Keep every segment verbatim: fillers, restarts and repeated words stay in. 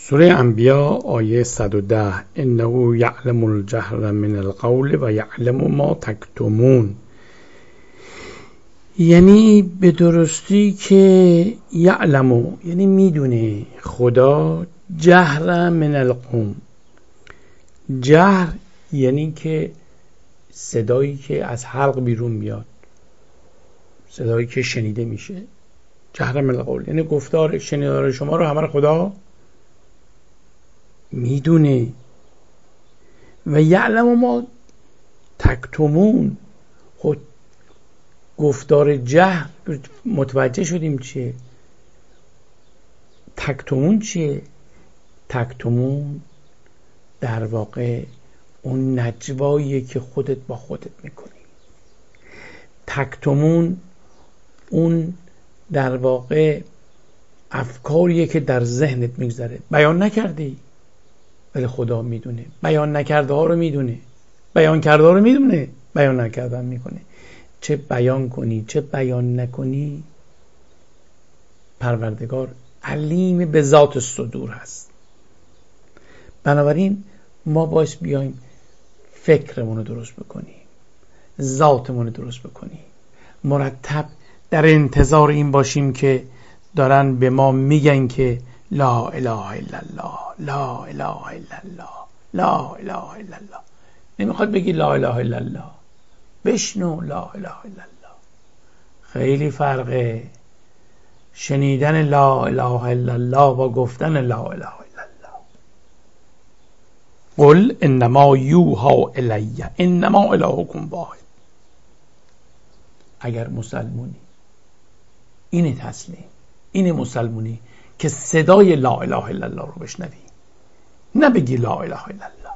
سوره انبیا آیه صد و ده انه یعلم الجهر من القول و یعلم ما تکتمون، یعنی به درستی که یعلمو یعنی میدونه خدا جهر من القوم. جهر یعنی که صدایی که از حلق بیرون میاد، صدایی که شنیده میشه. جهر من القول یعنی گفتار شنیدار شما رو همه رو خدا میدونه. و یعلم ما تکتمون، خود گفتار جهر متوجه شدیم چیه؟ تکتمون چیه؟ تکتمون در واقع اون نجواییه که خودت با خودت میکنی. تکتمون اون در واقع افکاریه که در ذهنت میگذره، بیان نکردی ولی خدا میدونه. بیان نکرده ها رو میدونه، بیان کرده ها رو میدونه، بیان نکردن میکنه. چه بیان کنی چه بیان نکنی، پروردگار علیم به ذات صدور هست. بنابراین ما باید بیایم فکرمون رو درست بکنیم، ذاتمون رو درست بکنیم، مرتب در انتظار این باشیم که دارن به ما میگن که لا اله الا الله، لا اله الا الله، لا اله الا الله. نمیخواد بگی لا اله الا الله، بشنو لا اله الا الله. خیلی فرقه شنیدن لا اله الا الله با گفتن لا اله الا الله. قل انما یوحی الی انما الهکم واحد. اگر مسلمونی اینه تسلیم، اینه مسلمونی که صدای لا اله الا الله رو بشنوی، نه بگی لا اله الا الله.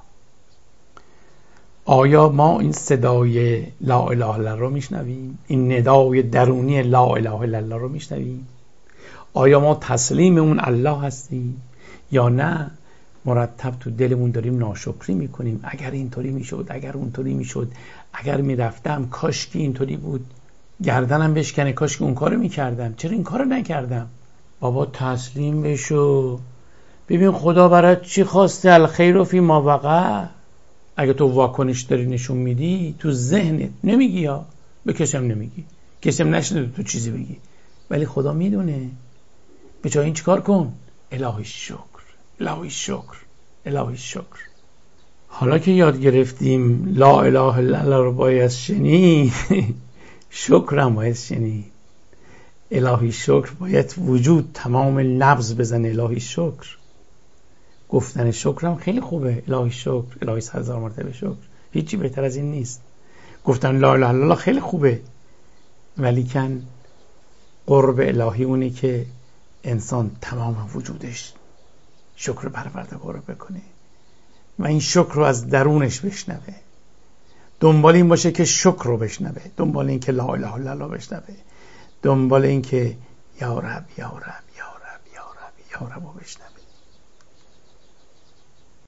آیا ما این صدای لا اله الا الله رو میشنویم؟ این ندای درونی لا اله الا الله رو میشنویم؟ آیا ما تسلیم اون الله هستیم یا نه مرتب تو دلمون داریم ناشکری میکنیم؟ اگر اینطوری میشد، اگر اونطوری میشد، اگر میرفتم کاش که اینطوری بود، گردنم بشکنه کاش که اون کارو میکردم، چرا این کارو نکردم؟ بابا تسلیم بشو، ببین خدا برات چی خواسته. الخیر فی ما وقع. اگه تو واکنش داری نشون میدی تو ذهنت، نمیگی یا به کسیم نمیگی، کسیم نشنده تو چیزی بگی، ولی خدا میدونه. به جای این چیکار کن؟ الهی شکر، الهی شکر، الهی شکر. حالا که یاد گرفتیم لا اله الا الله رو باید شنید، شکر هم باید شنید. الهی شکر باید وجود تمام لفظ بزنه. الهی شکر، گفتن شکر هم خیلی خوبه. الهی شکر، الهی صد هزار مرتبه شکر، هیچی بهتر از این نیست. گفتن لا اله الا الله خیلی خوبه، ولی کن قرب الهی اونه که انسان تمام وجودش شکر پروردگار رو بکنه و این شکر رو از درونش بشنوه. دنبال این باشه که شکر رو بشنوه، دنبال این که لا اله الا الله بشنوه، دنبال این که یا رب یا رب یا رب یا رب یا رب رو بشنوه.